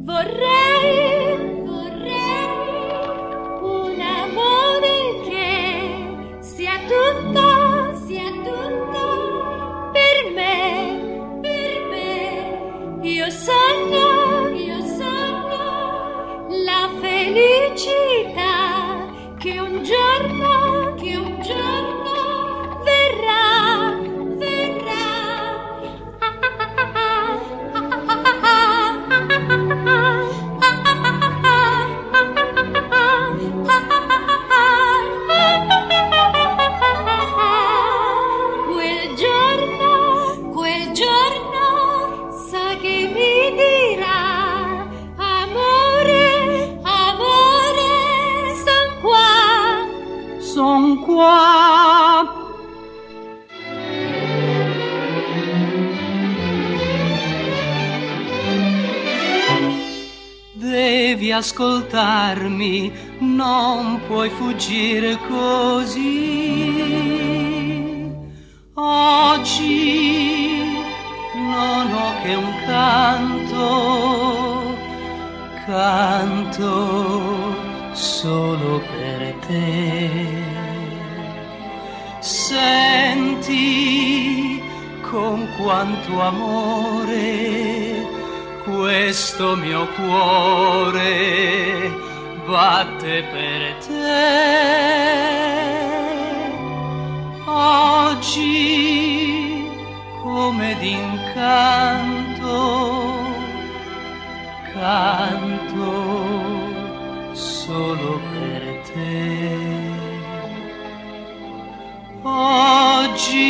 Vorrei un amore che sia tutto per me. Io sogno la felicità che un giorno verrà. Quel giorno sa che mi dirà: amore, son qua. Devi ascoltarmi, non puoi fuggire così. Oggi non ho che un canto solo per te. Senti con quanto amore questo mio cuore batte per te. Oggi come d'incanto canto solo per te. Oggi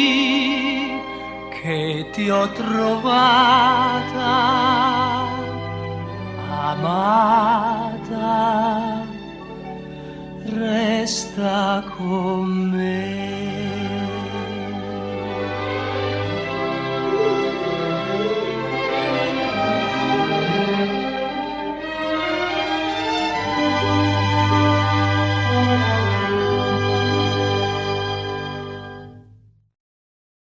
che ti ho trovata amata, resta con me.